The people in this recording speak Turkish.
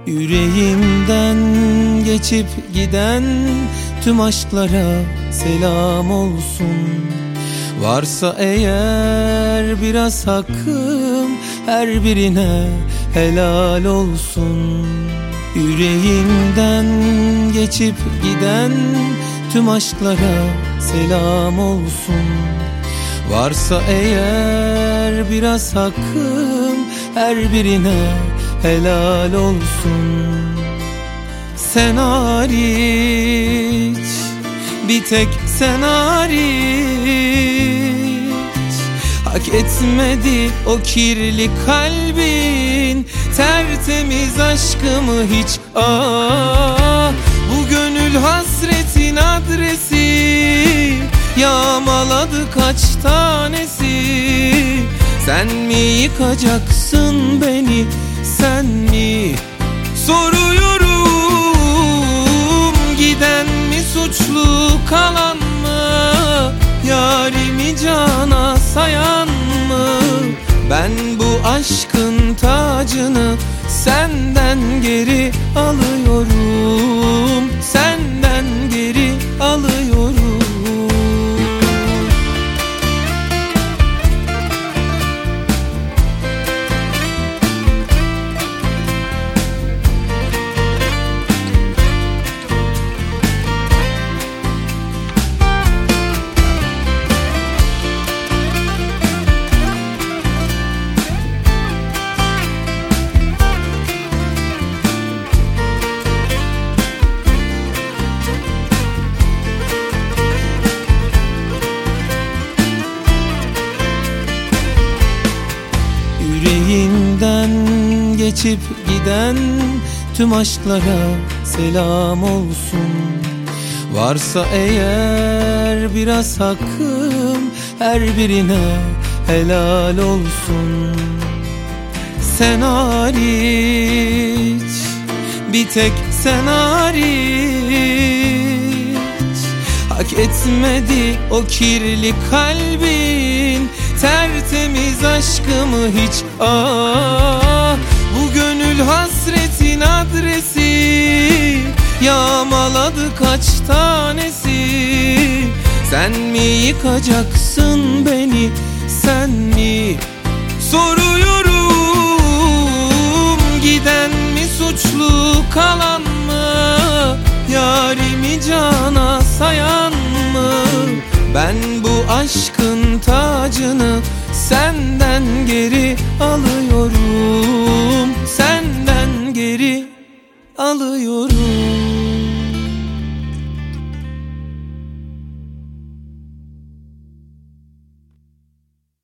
Yüreğimden geçip giden tüm aşklara selam olsun. Varsa eğer biraz hakkım, her birine helal olsun. Yüreğimden geçip giden tüm aşklara selam olsun. Varsa eğer biraz hakkım, her birine helal olsun. Sen hariç, bir tek sen hariç, hak etmedi o kirli kalbin tertemiz aşkımı hiç. Bu gönül hasretin adresi yağmaladı kaç tanesi. Sen mi yıkacaksın beni, sen mi? Soruyorum, giden mi suçlu, kalan mı? Yarimi cana sayan mı? Ben bu aşkın tacını senden geri alıyorum, senden geri alıyorum. Yüreğimden geçip giden tüm aşklara selam olsun. Varsa eğer biraz hakkım, her birine helal olsun. Sen hariç, bir tek sen hariç, hak etmedi o kirli kalbin tertemiz aşkımı hiç. Bu gönül hasretin adresi yağmaladı kaç tanesi. Sen mi yıkacaksın beni, sen mi? Soruyorum, giden mi suçlu, kalan mı? Yarimi cana sayan mı? Ben bu aşkın tacını senden geri alıyorum, senden geri alıyorum.